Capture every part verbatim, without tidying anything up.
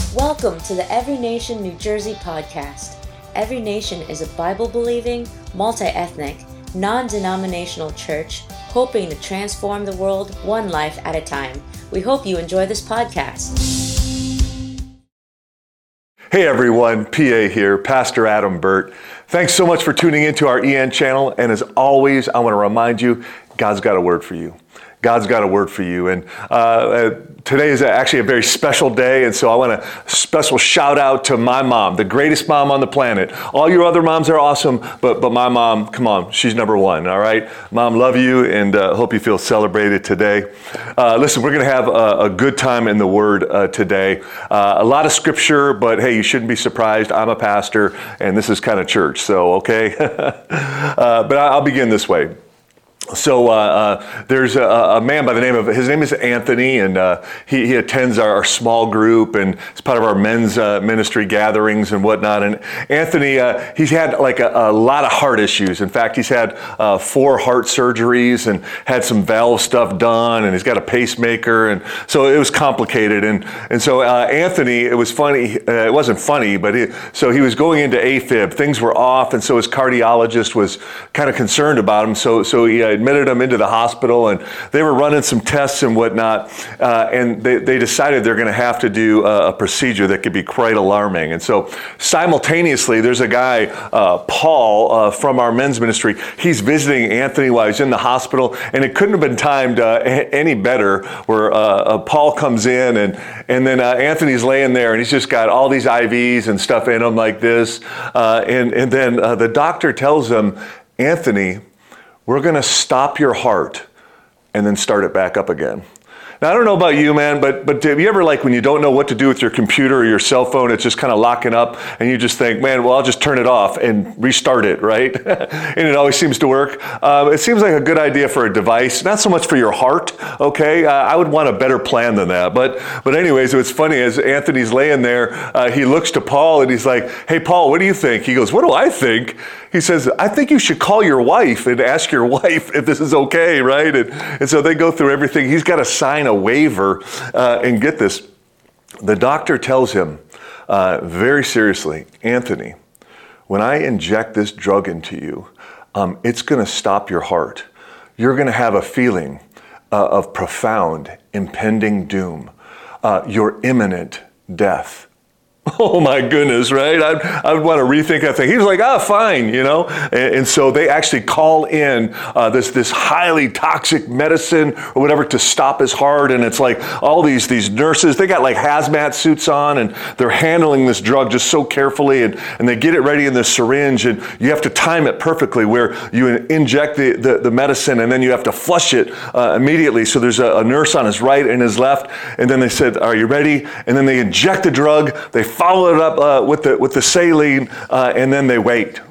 Welcome to the Every Nation New Jersey podcast. Every Nation is a Bible-believing, multi-ethnic, non-denominational church hoping to transform the world one life at a time. We hope you enjoy this podcast. Hey everyone, P A here, Pastor Adam Burt. Thanks so much for tuning into our E N channel. And as always, I want to remind you, God's got a word for you. God's got a word for you. And uh, today is actually a very special day. And so I want a special shout out to my mom, the greatest mom on the planet. All your other moms are awesome, but but my mom, come on, she's number one, all right? Mom, love you and uh, hope you feel celebrated today. Uh, listen, we're going to have a, a good time in the Word uh, today. Uh, a lot of scripture, but hey, you shouldn't be surprised. I'm a pastor and this is kind of church, so okay. uh, but I'll begin this way. So uh, uh, there's a, a man by the name of, his name is Anthony, and uh, he, he attends our, our small group and is part of our men's uh, ministry gatherings and whatnot. And Anthony, uh, he's had like a, a lot of heart issues. In fact, he's had uh, four heart surgeries and had some valve stuff done, and he's got a pacemaker, and so it was complicated. And and so uh, Anthony, it was funny, uh, it wasn't funny, but he, so he was going into AFib. Things were off, and so his cardiologist was kind of concerned about him. So so he uh, admitted him into the hospital, and they were running some tests and whatnot, uh, and they, they decided they're going to have to do a, a procedure that could be quite alarming. And so simultaneously, there's a guy, uh, Paul, uh, from our men's ministry. He's visiting Anthony while he's in the hospital, and it couldn't have been timed uh, any better, where uh, uh, Paul comes in, and, and then uh, Anthony's laying there, and he's just got all these I Vs and stuff in him like this, uh, and, and then uh, the doctor tells him, Anthony, we're going to stop your heart and then start it back up again. Now, I don't know about you, man, but but have you ever, like, when you don't know what to do with your computer or your cell phone, it's just kind of locking up, and you just think, man, well, I'll just turn it off and restart it, right? And it always seems to work. Uh, it seems like a good idea for a device, not so much for your heart, okay? Uh, I would want a better plan than that. But but anyways, what's funny is Anthony's laying there, uh, he looks to Paul, and he's like, hey, Paul, what do you think? He goes, what do I think? He says, I think you should call your wife and ask your wife if this is okay, right? And, and so they go through everything. He's got to sign a waiver, uh, and get this. The doctor tells him uh, very seriously, Anthony, when I inject this drug into you, um, it's going to stop your heart. You're going to have a feeling uh, of profound impending doom, uh, your imminent death. Oh my goodness, right? I'd, I'd want to rethink that thing. He was like, ah, fine, you know? And, and so they actually call in uh, this this highly toxic medicine or whatever to stop his heart. And it's like all these, these nurses, they got like hazmat suits on, and they're handling this drug just so carefully, and, and they get it ready in the syringe, and you have to time it perfectly where you inject the, the, the medicine and then you have to flush it uh, immediately. So there's a, a nurse on his right and his left, and then they said, are you ready? And then they inject the drug, they follow it up uh, with the with the saline, uh, and then they wait,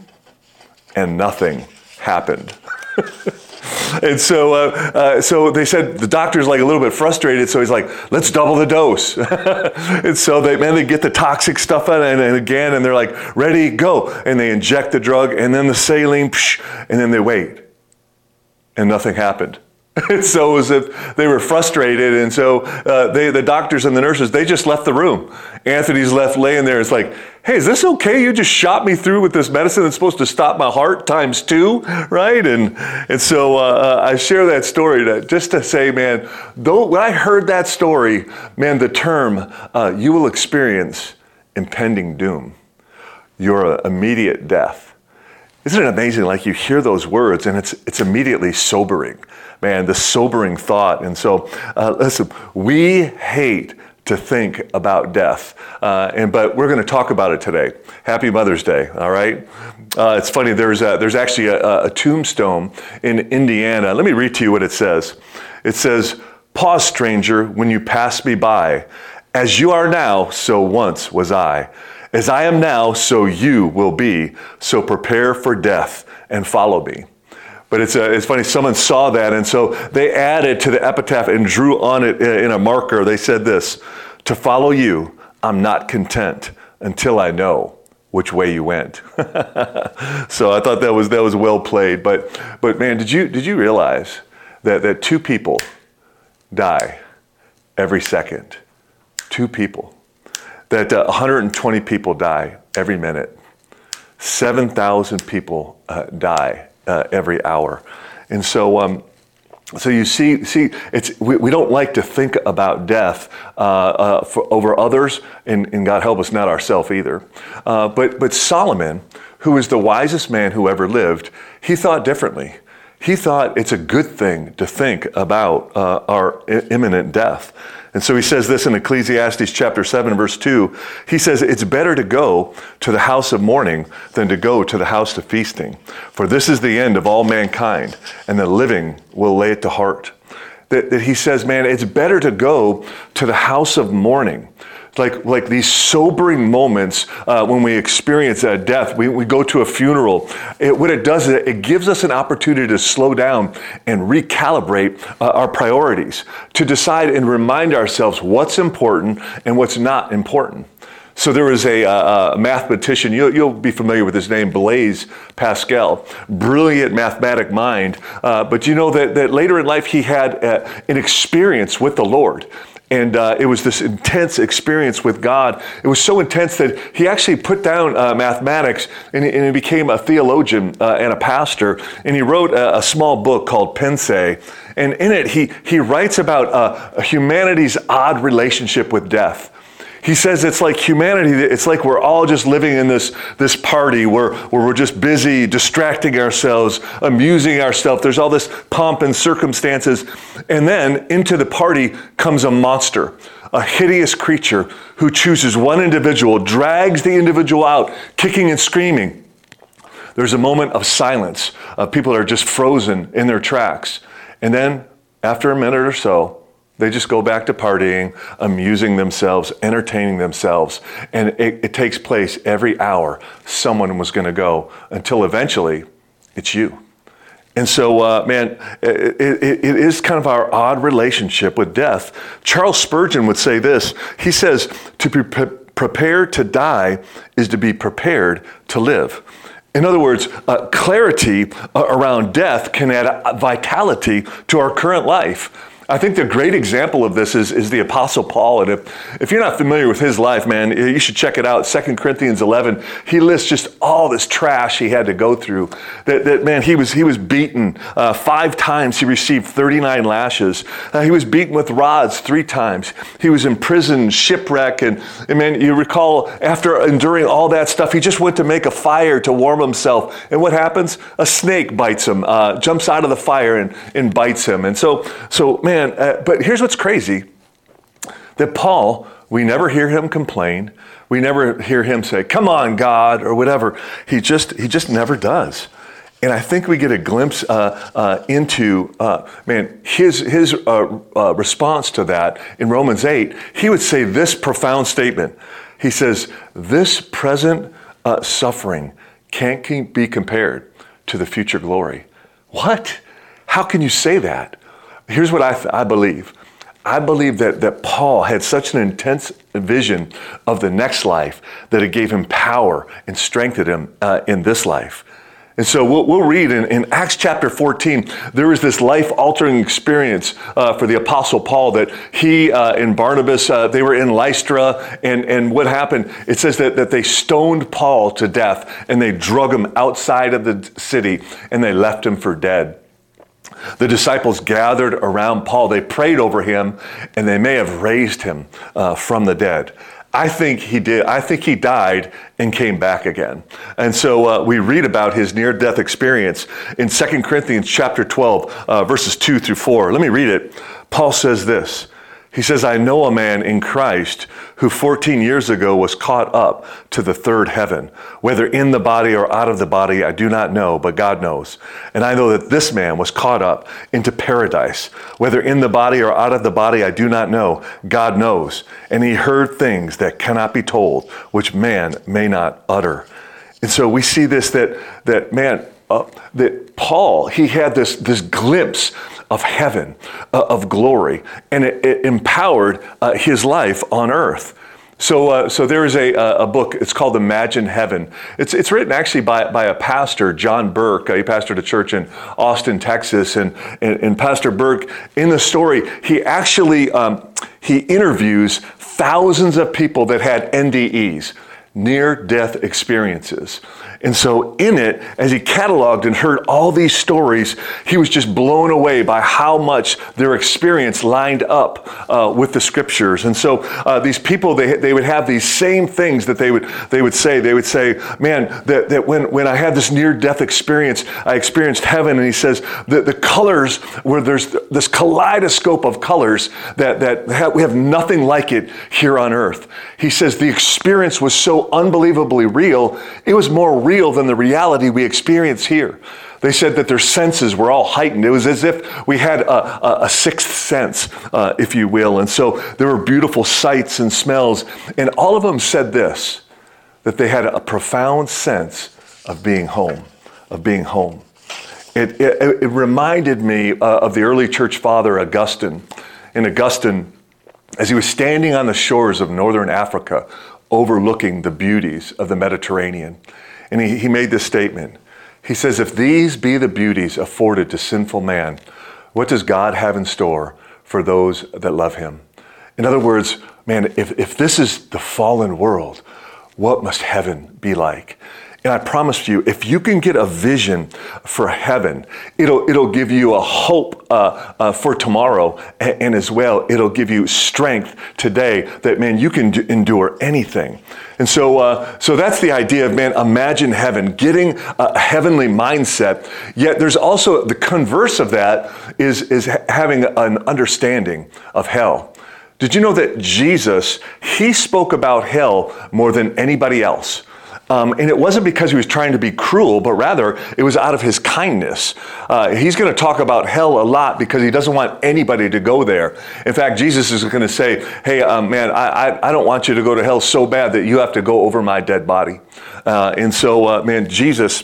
and nothing happened. And so, uh, uh, so they said the doctor's like a little bit frustrated. So he's like, "Let's double the dose." And so they man, they get the toxic stuff out, and, and again, and they're like, "Ready, go!" And they inject the drug, and then the saline, psh, and then they wait, and nothing happened. And so it was as if they were frustrated, and so uh, they, the doctors and the nurses, they just left the room. Anthony's left laying there. It's like, hey, is this okay? You just shot me through with this medicine that's supposed to stop my heart times two, right? And and so uh, I share that story to, just to say, man, though when I heard that story, man, the term uh, you will experience impending doom, your immediate death. Isn't it amazing? Like you hear those words, and it's it's immediately sobering. Man, the sobering thought. And so, uh, listen, we hate to think about death, uh, and but we're going to talk about it today. Happy Mother's Day, all right? Uh, it's funny, there's a, there's actually a, a tombstone in Indiana. Let me read to you what it says. It says, pause, stranger, when you pass me by. As you are now, so once was I. As I am now, so you will be. So prepare for death and follow me. But it's uh, it's funny, someone saw that, and so they added to the epitaph and drew on it in a marker. They said this, to follow you, I'm not content until I know which way you went. So I thought that was that was well played. But but man, did you did you realize that, that two people die every second? Two people. that uh, one hundred twenty people die every minute. seven thousand people uh, die uh, every hour. And so um, so you see, see, it's we, we don't like to think about death uh, uh, for, over others, and, and God help us, not ourselves either. Uh, but but Solomon, who is the wisest man who ever lived, he thought differently. He thought it's a good thing to think about uh, our imminent death. And so he says this in Ecclesiastes chapter seven, verse two. He says, it's better to go to the house of mourning than to go to the house of feasting. For this is the end of all mankind, and the living will lay it to heart. That, that he says, man, it's better to go to the house of mourning. Like, like these sobering moments uh, when we experience uh, death, we, we go to a funeral. It, what it does is it gives us an opportunity to slow down and recalibrate uh, our priorities, to decide and remind ourselves what's important and what's not important. So there was a, uh, a mathematician, you'll, you'll be familiar with his name, Blaise Pascal, brilliant mathematic mind. Uh, but you know that, that later in life he had uh, an experience with the Lord. And uh, it was this intense experience with God. It was so intense that he actually put down uh, mathematics and he, and he became a theologian uh, and a pastor. And he wrote a, a small book called Pensée. And in it, he, he writes about uh, humanity's odd relationship with death. He says it's like humanity, it's like we're all just living in this, this party where, where we're just busy distracting ourselves, amusing ourselves. There's all this pomp and circumstances. And then into the party comes a monster, a hideous creature who chooses one individual, drags the individual out, kicking and screaming. There's a moment of silence. Uh, people are just frozen in their tracks. And then after a minute or so, they just go back to partying, amusing themselves, entertaining themselves. And it, it takes place every hour. Someone was going to go until eventually it's you. And so, uh, man, it, it, it is kind of our odd relationship with death. Charles Spurgeon would say this. He says, to be pre- prepared to die is to be prepared to live. In other words, uh, clarity uh, around death can add vitality to our current life. I think the great example of this is, is the Apostle Paul. And if, if you're not familiar with his life, man, you should check it out. Second Corinthians eleven, he lists just all this trash he had to go through. That, that man, he was he was beaten uh, five times. He received thirty-nine lashes. Uh, he was beaten with rods three times. He was imprisoned, shipwrecked. And, and man, you recall after enduring all that stuff, he just went to make a fire to warm himself. And what happens? A snake bites him, uh, jumps out of the fire and, and bites him. And so, so man, Uh, but here's what's crazy, that Paul, we never hear him complain. We never hear him say, come on, God, or whatever. He just he just never does. And I think we get a glimpse uh, uh, into, uh, man, his, his uh, uh, response to that in Romans eight. He would say this profound statement. He says, this present uh, suffering can't be compared to the future glory. What? How can you say that? Here's what I, th- I believe. I believe that, that Paul had such an intense vision of the next life that it gave him power and strengthened him uh, in this life. And so we'll, we'll read in, in Acts chapter fourteen, there was this life-altering experience uh, for the Apostle Paul that he uh, and Barnabas, uh, they were in Lystra, and, and what happened, it says that, that they stoned Paul to death, and they drug him outside of the city, and they left him for dead. The disciples gathered around Paul. They prayed over him, and they may have raised him uh, from the dead. I think he did. I think he died and came back again. And so uh, we read about his near-death experience in Second Corinthians chapter twelve, uh, verses two through four. Let me read it. Paul says this. He says, I know a man in Christ who fourteen years ago was caught up to the third heaven. Whether in the body or out of the body, I do not know, but God knows. And I know that this man was caught up into paradise. Whether in the body or out of the body, I do not know. God knows. And he heard things that cannot be told, which man may not utter. And so we see this, that, that man, uh, that Paul, he had this, this glimpse of heaven, uh, of glory, and it, it empowered uh, his life on earth. So, uh, so there is a, a book. It's called Imagine Heaven. It's it's written actually by by a pastor, John Burke. Uh, he pastored a church in Austin, Texas, and and, and Pastor Burke, in the story, he actually um, he interviews thousands of people that had N D Es, near-death experiences. And so in it, as he cataloged and heard all these stories, he was just blown away by how much their experience lined up uh, with the scriptures. And so uh, these people, they they would have these same things that they would they would say. They would say, man, that, that when, when I had this near-death experience, I experienced heaven. And he says, the, the colors, where there's this kaleidoscope of colors that, that have, we have nothing like it here on earth. He says the experience was so unbelievably real, it was more real than the reality we experience here. They said that their senses were all heightened. It was as if we had a, a, a sixth sense, uh, if you will. And so there were beautiful sights and smells. And all of them said this, that they had a profound sense of being home, of being home. It, it, it reminded me uh, of the early church father, Augustine. And Augustine, as he was standing on the shores of northern Africa, overlooking the beauties of the Mediterranean, and he, he made this statement. He says, if these be the beauties afforded to sinful man, what does God have in store for those that love him? In other words, man, if, if this is the fallen world, what must heaven be like? And I promise you, if you can get a vision for heaven, it'll it'll give you a hope uh, uh, for tomorrow, and, and as well, it'll give you strength today that, man, you can d- endure anything. And so, uh, so that's the idea of, man, imagine heaven, getting a heavenly mindset. Yet there's also the converse of that is, is ha- having an understanding of hell. Did you know that Jesus, he spoke about hell more than anybody else? Um, and it wasn't because he was trying to be cruel, but rather it was out of his kindness. Uh, he's going to talk about hell a lot because he doesn't want anybody to go there. In fact, Jesus is going to say, hey, um, man, I, I, I don't want you to go to hell so bad that you have to go over my dead body. Uh, and so, uh, man, Jesus,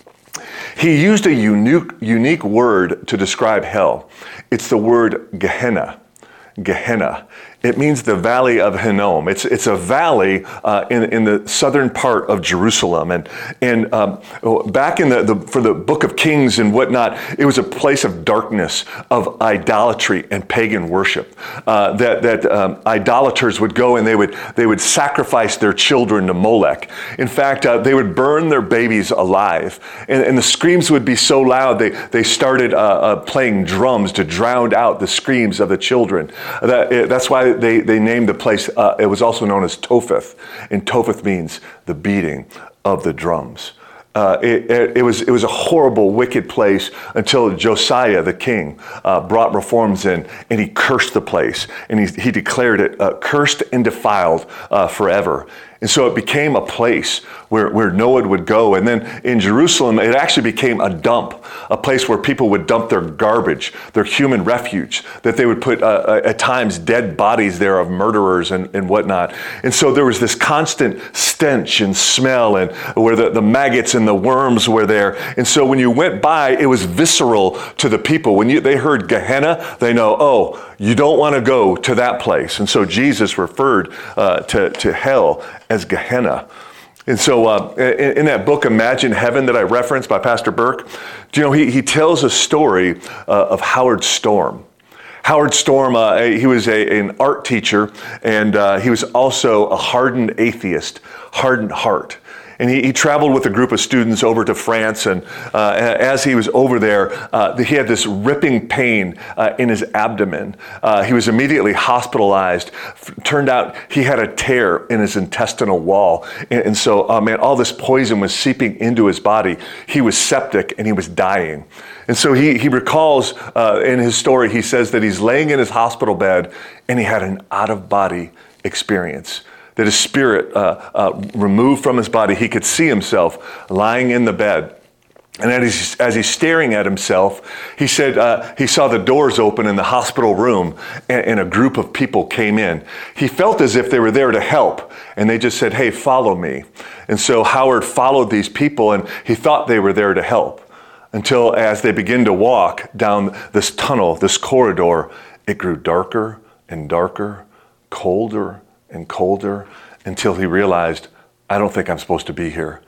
he used a unique, unique word to describe hell. It's the word Gehenna. Gehenna. It means the valley of Hinnom. It's it's a valley uh, in in the southern part of Jerusalem, and and um, back in the, the for the Book of Kings and whatnot, it was a place of darkness, of idolatry and pagan worship. Uh, that that um, idolaters would go and they would they would sacrifice their children to Molech. In fact, uh, they would burn their babies alive, and, and the screams would be so loud they they started uh, uh, playing drums to drown out the screams of the children. That that's why they, they named the place, uh, it was also known as Topheth, and Topheth means the beating of the drums. Uh, it, it, it was it was a horrible, wicked place until Josiah, the king, uh, brought reforms in, and he cursed the place, and he, he declared it uh, cursed and defiled uh, forever. And so it became a place where, where no one would go. And then in Jerusalem, it actually became a dump, a place where people would dump their garbage, their human refuge, that they would put uh, at times dead bodies there of murderers and, and whatnot. And so there was this constant stench and smell, and where the, the maggots and the worms were there. And so when you went by, it was visceral to the people. When you, they heard Gehenna, they know, oh, you don't want to go to that place. And so Jesus referred uh, to, to hell as Gehenna. And so uh, in, in that book, Imagine Heaven, that I referenced by Pastor Burke, do you know, he, he tells a story uh, of Howard Storm. Howard Storm, uh, he was a, an art teacher, and uh, he was also a hardened atheist, hardened heart. And he, he traveled with a group of students over to France, and uh, as he was over there, uh, he had this ripping pain uh, in his abdomen. Uh, he was immediately hospitalized. F- turned out he had a tear in his intestinal wall. And, and so, uh, man, all this poison was seeping into his body. He was septic, and he was dying. And so he, he recalls uh, in his story, he says that he's laying in his hospital bed, and he had an out-of-body experience. That his spirit uh, uh, removed from his body, he could see himself lying in the bed. And as he's, as he's staring at himself, he said uh, he saw the doors open in the hospital room, and, and a group of people came in. He felt as if they were there to help, and they just said, hey, follow me. And so Howard followed these people, and he thought they were there to help, until as they began to walk down this tunnel, this corridor, it grew darker and darker, colder and colder, until he realized, I don't think I'm supposed to be here.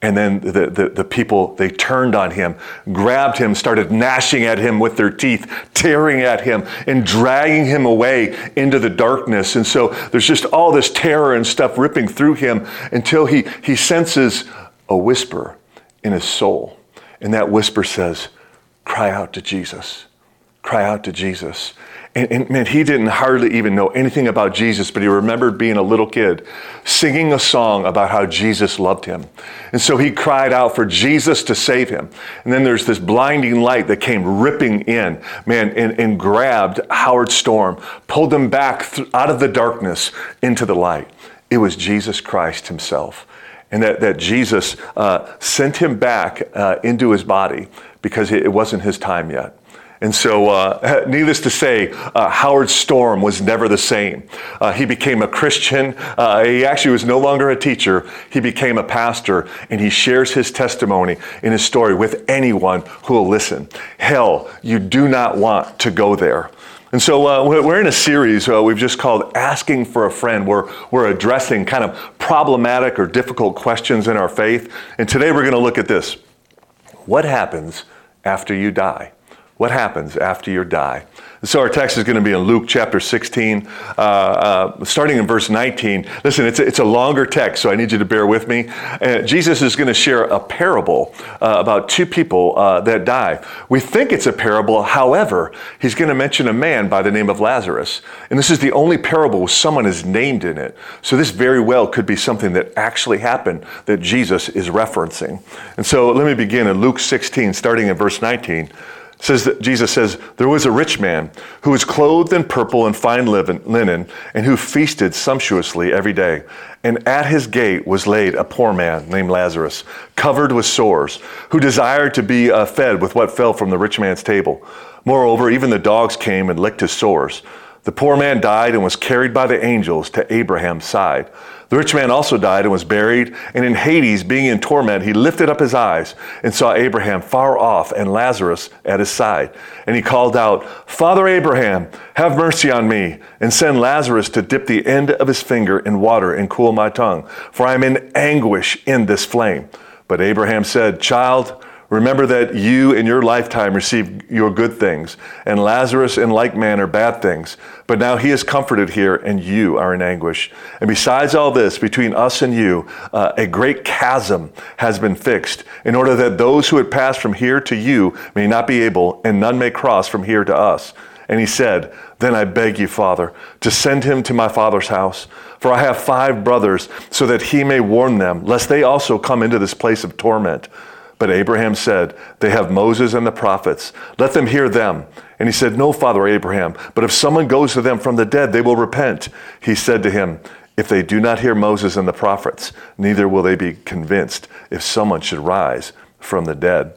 And then the, the, the people, they turned on him, grabbed him, started gnashing at him with their teeth, tearing at him, and dragging him away into the darkness. And so there's just all this terror and stuff ripping through him until he, he senses a whisper in his soul. And that whisper says, cry out to Jesus. Cry out to Jesus. And, and man, he didn't hardly even know anything about Jesus, but he remembered being a little kid singing a song about how Jesus loved him. And so he cried out for Jesus to save him. And then there's this blinding light that came ripping in, man, and, and grabbed Howard Storm, pulled him back th- out of the darkness into the light. It was Jesus Christ himself. And that, that Jesus uh, sent him back uh, into his body because it wasn't his time yet. And so, uh, needless to say, uh, Howard Storm was never the same. Uh, he became a Christian. Uh, he actually was no longer a teacher. He became a pastor, and he shares his testimony in his story with anyone who will listen. Hell, you do not want to go there. And so uh, we're in a series uh, we've just called Asking for a Friend. We're, we're addressing kind of problematic or difficult questions in our faith. And today we're going to look at this. What happens after you die? What happens after you die? And so our text is going to be in Luke chapter sixteen, uh, uh, starting in verse nineteen. Listen, it's a, it's a longer text, so I need you to bear with me. Uh, Jesus is going to share a parable uh, about two people uh, that die. We think it's a parable. However, he's going to mention a man by the name of Lazarus. And this is the only parable where someone is named in it. So this very well could be something that actually happened that Jesus is referencing. And so let me begin in Luke sixteen, starting in verse nineteen. Says that Jesus says, there was a rich man who was clothed in purple and fine linen and who feasted sumptuously every day. And at his gate was laid a poor man named Lazarus, covered with sores, who desired to be uh, fed with what fell from the rich man's table. Moreover, even the dogs came and licked his sores. The poor man died and was carried by the angels to Abraham's side. The rich man also died and was buried, and in Hades, being in torment, he lifted up his eyes and saw Abraham far off and Lazarus at his side. And he called out, Father Abraham, have mercy on me, and send Lazarus to dip the end of his finger in water and cool my tongue, for I am in anguish in this flame. But Abraham said, Child, remember that you in your lifetime received your good things, and Lazarus in like manner bad things. But now he is comforted here, and you are in anguish. And besides all this, between us and you, uh, a great chasm has been fixed, in order that those who had passed from here to you may not be able, and none may cross from here to us. And he said, Then I beg you, Father, to send him to my father's house, for I have five brothers, so that he may warn them, lest they also come into this place of torment. But Abraham said, They have Moses and the prophets. Let them hear them. And he said, No, Father Abraham, but if someone goes to them from the dead, they will repent. He said to him, If they do not hear Moses and the prophets, neither will they be convinced if someone should rise from the dead.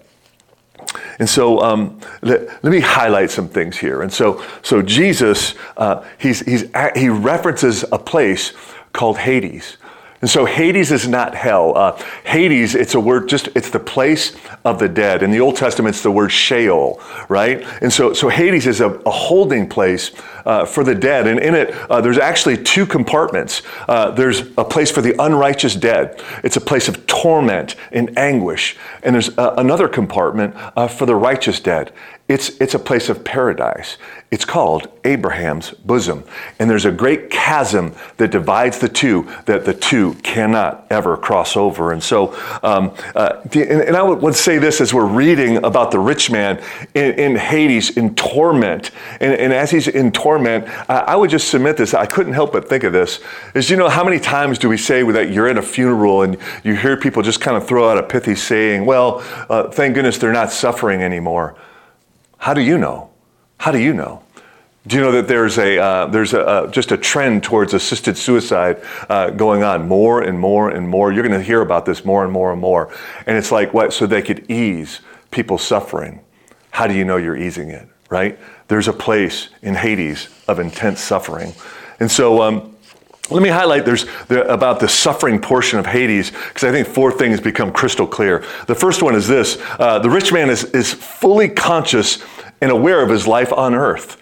And so um, let, let me highlight some things here. And so, so Jesus, uh, he's, he's, he references a place called Hades. And so Hades is not hell. Uh, Hades, it's a word, just it's the place of the dead. In the Old Testament, it's the word Sheol, right? And so, so Hades is a, a holding place uh, for the dead. And in it, uh, there's actually two compartments. Uh, there's a place for the unrighteous dead. It's a place of torment and anguish. And there's uh, another compartment uh, for the righteous dead. It's, it's a place of paradise. It's called Abraham's bosom. And there's a great chasm that divides the two, that the two cannot ever cross over. And so, um, uh, the, and, and I would, would say this as we're reading about the rich man in, in Hades, in torment. And, and as he's in torment, I, I would just submit this. I couldn't help but think of this. Is, you know, how many times do we say that you're at a funeral and you hear people just kind of throw out a pithy saying, well, uh, thank goodness they're not suffering anymore. How do you know? How do you know? Do you know that there's a uh, there's a uh, just a trend towards assisted suicide uh, going on more and more and more? You're going to hear about this more and more and more. And it's like, what? So they could ease people's suffering. How do you know you're easing it, right? There's a place in Hades of intense suffering. And so um, let me highlight there's the, about the suffering portion of Hades, because I think four things become crystal clear. The first one is this. Uh, the rich man is, is fully conscious and aware of his life on earth.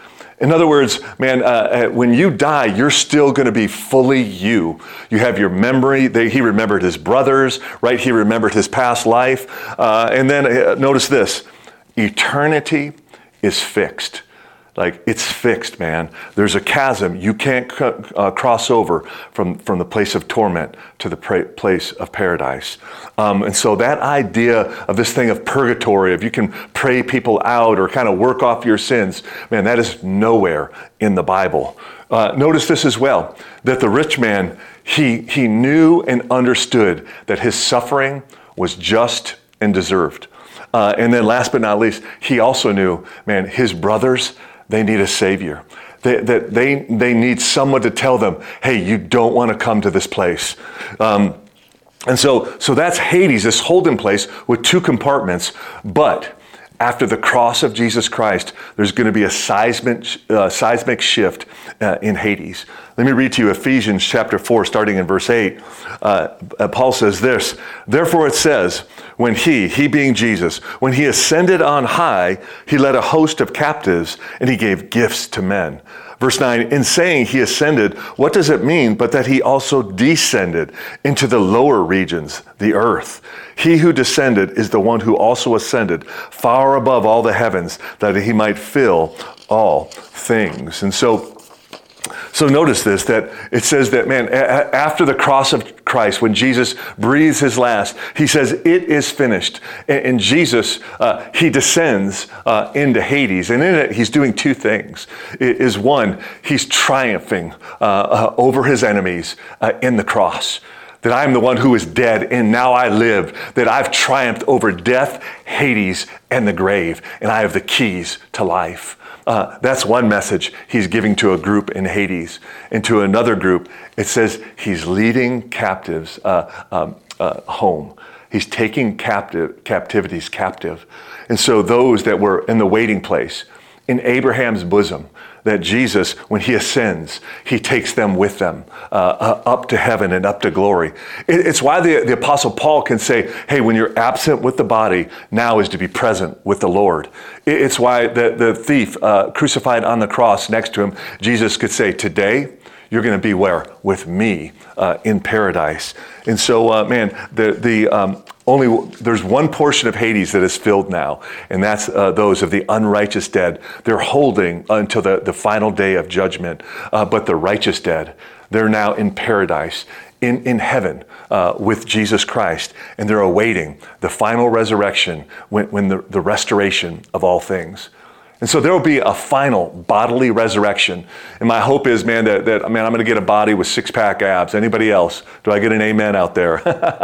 In other words, man, uh, when you die, you're still going to be fully you. You have your memory. They, he remembered his brothers, right? He remembered his past life. Uh, and then uh, notice this, eternity is fixed. Like, it's fixed, man. There's a chasm. You can't uh, cross over from, from the place of torment to the pra- place of paradise. Um, and so that idea of this thing of purgatory, if you can pray people out or kind of work off your sins, man, that is nowhere in the Bible. Uh, notice this as well, that the rich man, he, he knew and understood that his suffering was just and deserved. Uh, and then last but not least, he also knew, man, his brothers, they need a savior. They, that they, they need someone to tell them, hey, you don't want to come to this place. Um, and so, so that's Hades, this holding place with two compartments. But after the cross of Jesus Christ, there's going to be a seismic, uh, seismic shift uh, in Hades. Let me read to you Ephesians chapter four, starting in verse eight. Uh, Paul says this, therefore it says, when he, he being Jesus, when he ascended on high, he led a host of captives and he gave gifts to men. Verse nine, in saying he ascended, what does it mean but that he also descended into the lower regions, the earth? He who descended is the one who also ascended far above all the heavens, that he might fill all things. And so, so notice this, that it says that, man, a- after the cross of Christ, when Jesus breathes his last, he says, it is finished. And, and Jesus, uh, he descends uh, into Hades. And in it, he's doing two things. It is one, he's triumphing uh, uh, over his enemies uh, in the cross. That I am the one who is dead and now I live. That I've triumphed over death, Hades, and the grave. And I have the keys to life. Uh, that's one message he's giving to a group in Hades. And to another group, it says he's leading captives uh, um, uh, home. He's taking captive captivities captive. And so those that were in the waiting place, in Abraham's bosom, that Jesus, when he ascends, he takes them with them uh, uh, up to heaven and up to glory. It, it's why the, the Apostle Paul can say, hey, when you're absent with the body, now is to be present with the Lord. It, it's why the, the thief uh, crucified on the cross next to him, Jesus could say, today, you're going to be where? With me uh, in paradise. And so, uh, man, the the um, only there's one portion of Hades that is filled now, and that's uh, those of the unrighteous dead. They're holding until the, the final day of judgment. Uh, but the righteous dead, they're now in paradise, in, in heaven uh, with Jesus Christ, and they're awaiting the final resurrection when, when the, the restoration of all things. And so there will be a final bodily resurrection. And my hope is, man, that, that man, I'm going to get a body with six-pack abs. Anybody else? Do I get an amen out there?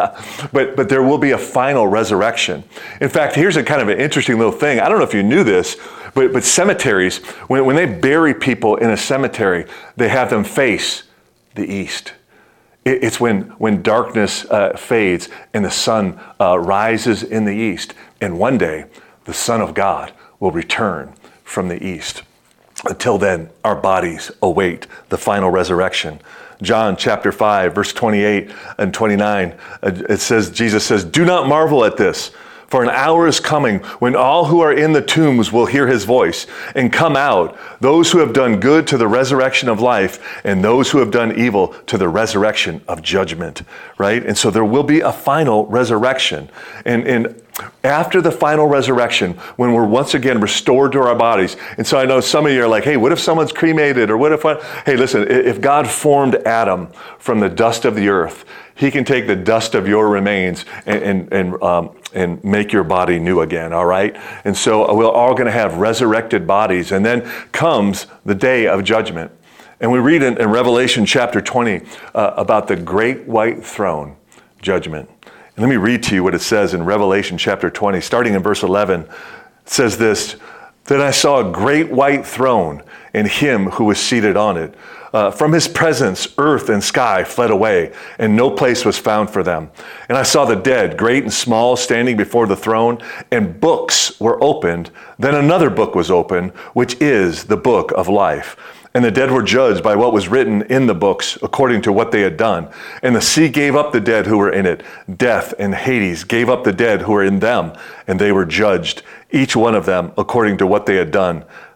but but there will be a final resurrection. In fact, here's a kind of an interesting little thing. I don't know if you knew this, but, but cemeteries, when, when they bury people in a cemetery, they have them face the east. It, it's when, when darkness uh, fades and the sun uh, rises in the east. And one day, the Son of God will return from the east. Until then, our bodies await the final resurrection. John chapter five, verse twenty-eight and twenty-nine, it says, Jesus says, do not marvel at this, for an hour is coming when all who are in the tombs will hear his voice and come out, those who have done good to the resurrection of life, and those who have done evil to the resurrection of judgment, right? And so there will be a final resurrection. And, and after the final resurrection, when we're once again restored to our bodies. And so I know some of you are like, hey, what if someone's cremated? Or what if, I, hey, listen, if God formed Adam from the dust of the earth, he can take the dust of your remains and, and, and, um, and make your body new again, all right? And so we're all going to have resurrected bodies. And then comes the day of judgment. And we read in, in Revelation chapter twenty uh, about the great white throne judgment. Let me read to you what it says in Revelation chapter twenty, starting in verse eleven. It says this, then I saw a great white throne and him who was seated on it. Uh, from his presence, earth and sky fled away, and no place was found for them. And I saw the dead, great and small, standing before the throne, and books were opened. Then another book was opened, which is the book of life. And the dead were judged by what was written in the books according to what they had done. And the sea gave up the dead who were in it. Death and Hades gave up the dead who were in them, and they were judged, each one of them according to what they had done.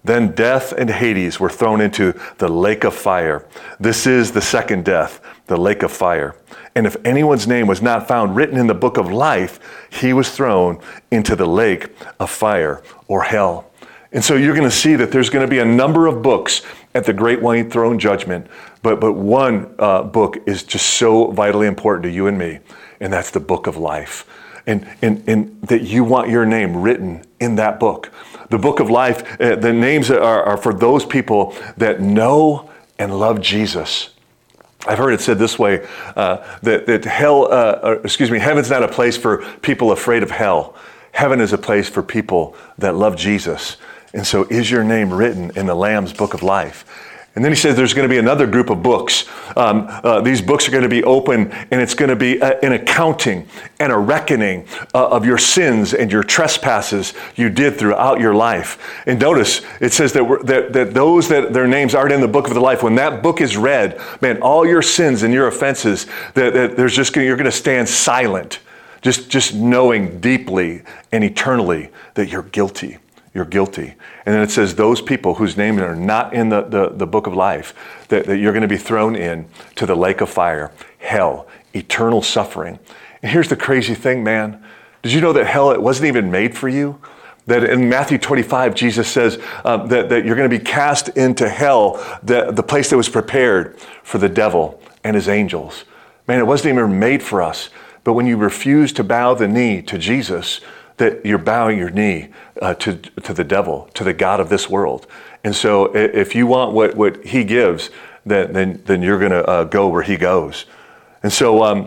Then death and Hades were thrown into the lake of fire. This is the second death, the lake of fire. And if anyone's name was not found written in the book of life, he was thrown into the lake of fire or hell. And so you're going to see that there's going to be a number of books at the great white throne judgment, but but one uh, book is just so vitally important to you and me, and that's the book of life. And, and, and that you want your name written in that book. The book of life, uh, the names are, are for those people that know and love Jesus. I've heard it said this way, uh, that, that hell, uh, or, excuse me, heaven's not a place for people afraid of hell. Heaven is a place for people that love Jesus. And so is your name written in the Lamb's book of life? And then he says there's going to be another group of books. Um, uh, these books are going to be open, and it's going to be a, an accounting and a reckoning uh, of your sins and your trespasses you did throughout your life. And notice it says that, we're, that that those that their names aren't in the book of the life, when that book is read, man, all your sins and your offenses, that, that there's just gonna, you're going to stand silent, just just knowing deeply and eternally that you're guilty. You're guilty. And then it says those people whose names are not in the, the, the book of life, that, that you're going to be thrown in to the lake of fire, hell, eternal suffering. And here's the crazy thing, man. Did you know that hell, it wasn't even made for you? That in Matthew twenty-five, Jesus says um, that, that you're going to be cast into hell, the, the place that was prepared for the devil and his angels. Man, it wasn't even made for us. But when you refuse to bow the knee to Jesus, that you're bowing your knee uh, to to the devil, to the God of this world. And so if you want what, what he gives, then then, then you're going to uh, go where he goes. And so, um,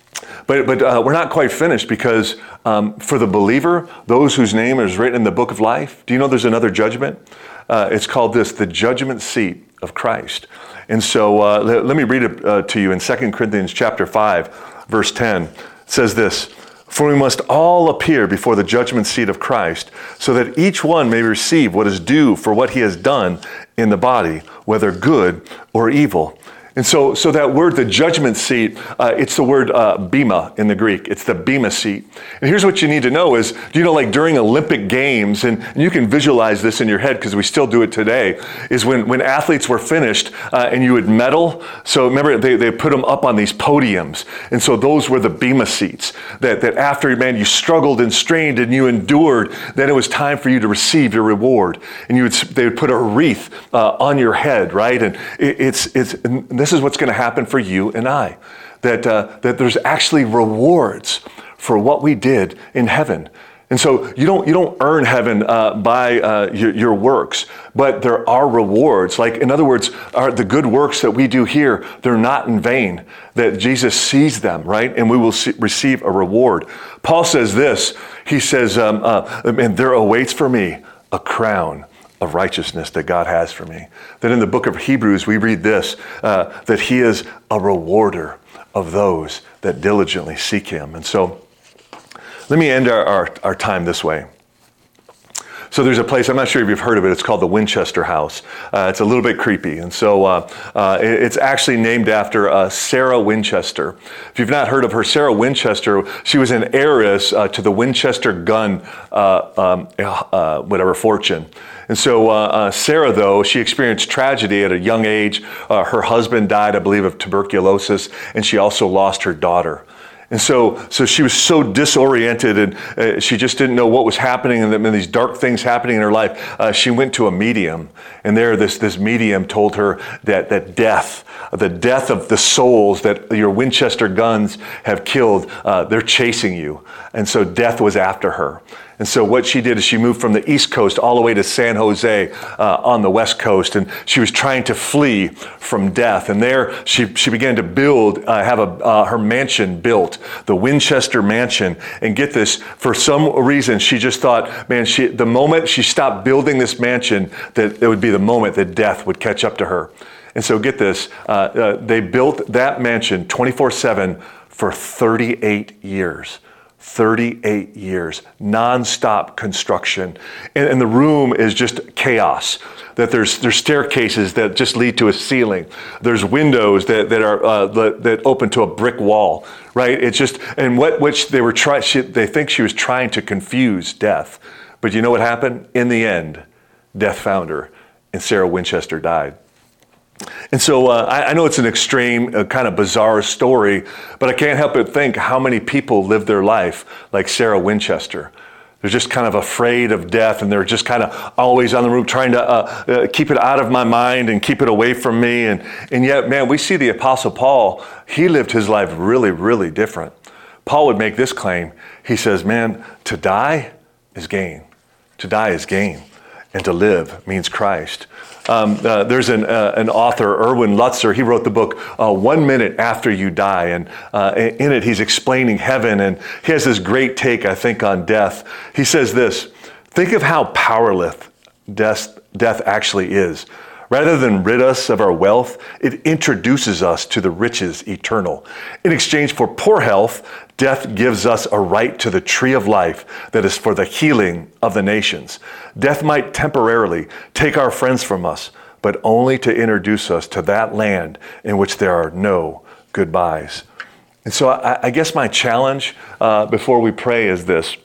but but uh, we're not quite finished, because um, for the believer, those whose name is written in the book of life, do you know there's another judgment? Uh, it's called this, the judgment seat of Christ. And so uh, let, let me read it uh, to you in Second Corinthians chapter five, verse ten. It says this, "For we must all appear before the judgment seat of Christ, so that each one may receive what is due for what he has done in the body, whether good or evil." And so, so that word, the judgment seat, uh, it's the word uh, bema in the Greek. It's the bema seat. And here's what you need to know is, do you know, like during Olympic Games, and, and you can visualize this in your head because we still do it today, is when, when athletes were finished uh, and you would medal. So remember, they, they put them up on these podiums. And so those were the bema seats, that, that after, man, you struggled and strained and you endured, then it was time for you to receive your reward. And you would, they would put a wreath uh, on your head, right? And it, it's, it's, and this is what's going to happen for you and I, that uh, that there's actually rewards for what we did in heaven. And so you don't you don't earn heaven uh, by uh, your, your works, but there are rewards. Like, in other words, are the good works that we do here, they're not in vain, that Jesus sees them, right? And we will see, receive a reward. Paul says this, he says, um, uh, and there awaits for me a crown of righteousness that God has for me. Then in the book of Hebrews, we read this, uh, that he is a rewarder of those that diligently seek him. And so let me end our, our, our time this way. So there's a place, I'm not sure if you've heard of it, it's called the Winchester House. Uh, it's a little bit creepy. And so uh, uh, it's actually named after uh, Sarah Winchester. If you've not heard of her, Sarah Winchester, she was an heiress uh, to the Winchester gun, uh, um, uh, whatever, fortune. And so uh, uh, Sarah, though, she experienced tragedy at a young age. Uh, her husband died, I believe, of tuberculosis, and she also lost her daughter. And so so she was so disoriented, and uh, she just didn't know what was happening, and, and these dark things happening in her life. Uh, she went to a medium, and there this, this medium told her that, that death, the death of the souls that your Winchester guns have killed, uh, they're chasing you. And so death was after her. And so what she did is she moved from the East Coast all the way to San Jose uh, on the West Coast, and she was trying to flee from death. And there she she began to build, uh, have a uh, her mansion built, the Winchester Mansion. And get this, for some reason she just thought, man, she the moment she stopped building this mansion, that it would be the moment that death would catch up to her. And so get this, uh, uh, they built that mansion twenty-four seven for thirty-eight years. thirty-eight years, nonstop construction. And, and the room is just chaos. That there's there's staircases that just lead to a ceiling. There's windows that, that are uh, that, that open to a brick wall, right? It's just, and what which they were trying, they think she was trying to confuse death. But you know what happened? In the end, death found her, and Sarah Winchester died. And so uh, I, I know it's an extreme, uh, kind of bizarre story, but I can't help but think how many people live their life like Sarah Winchester. They're just kind of afraid of death, and they're just kind of always on the move, trying to uh, uh, keep it out of my mind and keep it away from me. And, and yet, man, we see the Apostle Paul, he lived his life really, really different. Paul would make this claim. He says, man, to die is gain. To die is gain. And to live means Christ. Um, uh, there's an, uh, an author, Erwin Lutzer. He wrote the book, uh, One Minute After You Die. And uh, in it, he's explaining heaven. And he has this great take, I think, on death. He says this, think of how powerless death, death actually is. Rather than rid us of our wealth, it introduces us to the riches eternal. In exchange for poor health, death gives us a right to the tree of life that is for the healing of the nations. Death might temporarily take our friends from us, but only to introduce us to that land in which there are no goodbyes. And so I, I guess my challenge uh, before we pray is this.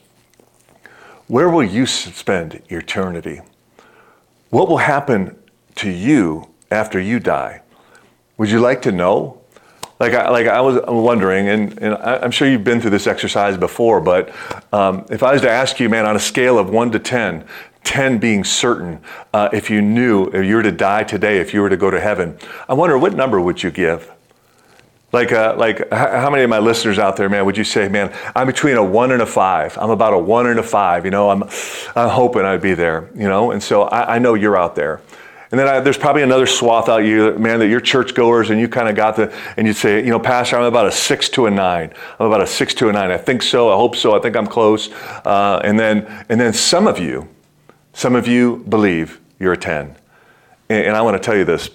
Where will you spend eternity? What will happen to you after you die? Would you like to know? Like I, like I was wondering, and, and I'm sure you've been through this exercise before, but um, if I was to ask you, man, on a scale of one to ten, ten being certain, uh, if you knew if you were to die today, if you were to go to heaven, I wonder what number would you give? Like, uh, like how many of my listeners out there, man, would you say, man, I'm between a one and a five. I'm about a one and a five. You know, I'm, I'm hoping I'd be there. You know, and so I, I know you're out there. And then I, there's probably another swath out you, man, that you're churchgoers and you kind of got the, and you'd say, you know, Pastor, I'm about a six to a nine. I'm about a six to a nine. I think so. I hope so. I think I'm close. Uh, and then, and then some of you, some of you believe you're a ten. And, and I want to tell you this.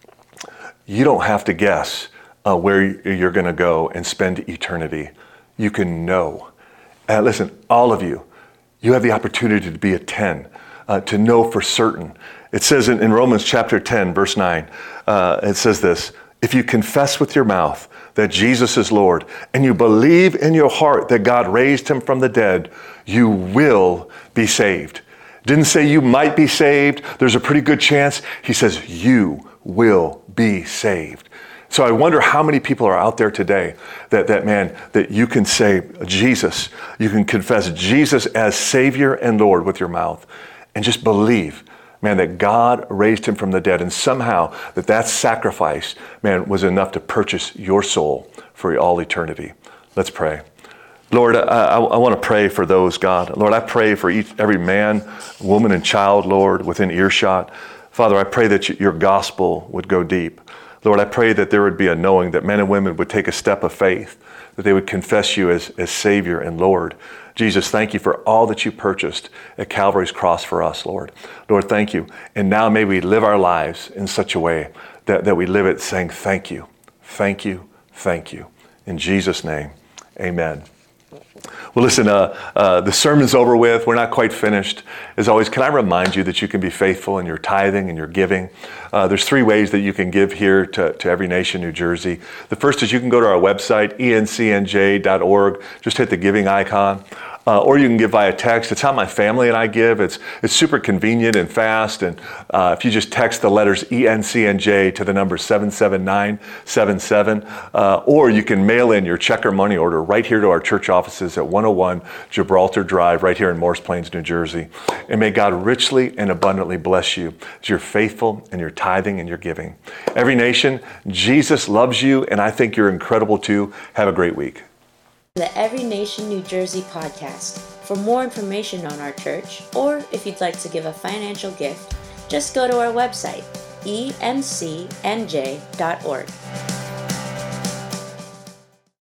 You don't have to guess uh, where you're going to go and spend eternity. You can know. Uh, listen, all of you, you have the opportunity to be a ten, uh, to know for certain. It says in, in Romans chapter ten, verse nine, uh, it says this, if you confess with your mouth that Jesus is Lord and you believe in your heart that God raised him from the dead, you will be saved. Didn't say you might be saved. There's a pretty good chance. He says you will be saved. So I wonder how many people are out there today that, that man, that you can say Jesus, you can confess Jesus as Savior and Lord with your mouth and just believe, man, that God raised him from the dead, and somehow that that sacrifice, man, was enough to purchase your soul for all eternity. Let's pray. Lord, I, I, I want to pray for those, God. Lord, I pray for each, every man, woman, and child, Lord, within earshot. Father, I pray that your gospel would go deep. Lord, I pray that there would be a knowing that men and women would take a step of faith, that they would confess you as, as Savior and Lord. Jesus, thank you for all that you purchased at Calvary's cross for us, Lord. Lord, thank you. And now may we live our lives in such a way that, that we live it saying thank you, thank you, thank you. In Jesus' name, amen. Well, listen, uh, uh, the sermon's over with. We're not quite finished. As always, can I remind you that you can be faithful in your tithing and your giving? Uh, there's three ways that you can give here to, to Every Nation, New Jersey. The first is you can go to our website, E N C N J dot org. Just hit the giving icon. Uh, or you can give via text. It's how my family and I give. It's it's super convenient and fast. And uh, if you just text the letters E N C N J to the number seven seven nine seven seven, uh, or you can mail in your check or money order right here to our church offices at one oh one Gibraltar Drive, right here in Morris Plains, New Jersey. And may God richly and abundantly bless you as you're faithful in your tithing and your giving. Every Nation, Jesus loves you, and I think you're incredible too. Have a great week. The Every Nation New Jersey podcast. For more information on our church, or if you'd like to give a financial gift, just go to our website, E N C N J dot org.